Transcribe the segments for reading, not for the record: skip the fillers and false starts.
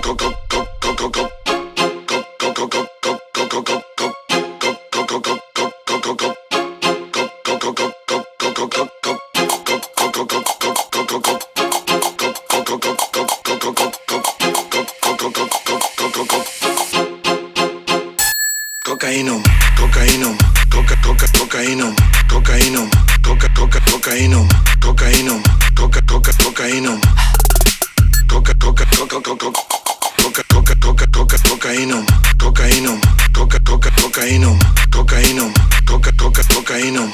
Cocainum, cocainum, cocainum, cocainum, cocainum, cocainum, cocainum, cocainum, cocainum, cocainum, cocainum, cocainum,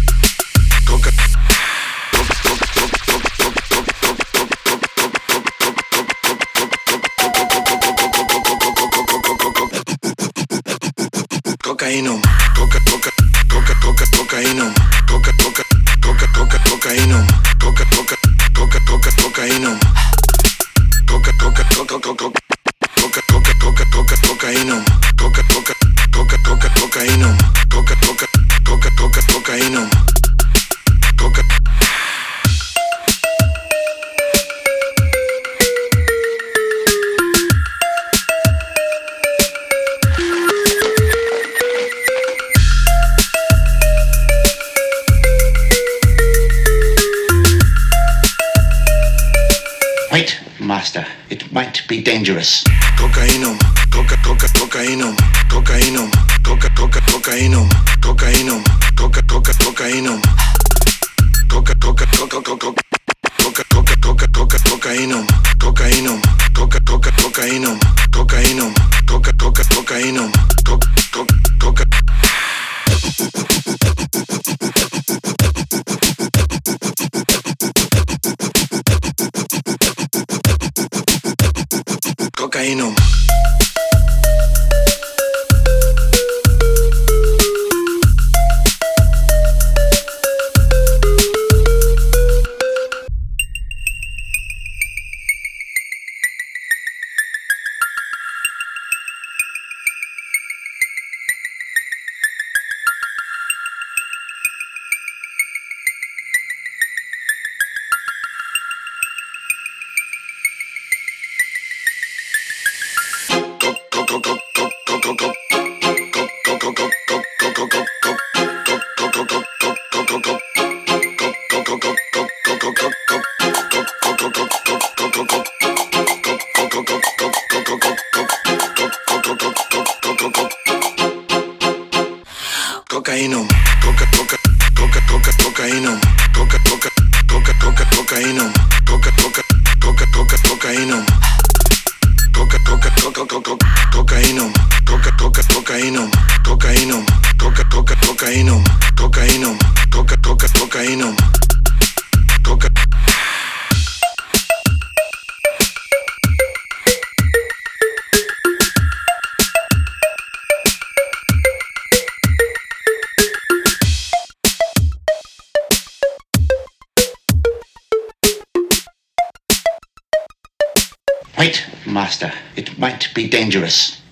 cocainum, cocainum, cocainum, cocainum, cocainum, cocainum. Wait, master. It might be dangerous. Cocainum, cocainum, cocainum, cocainum, cocainum, cocainum, cocainum, cocainum, cocainum, cocainum, cocainum. Cocainum, cocainum, cocainum, cocainum, cocainum, cocainum, cocainum, cocainum, cocainum, Wait, master. It might be dangerous.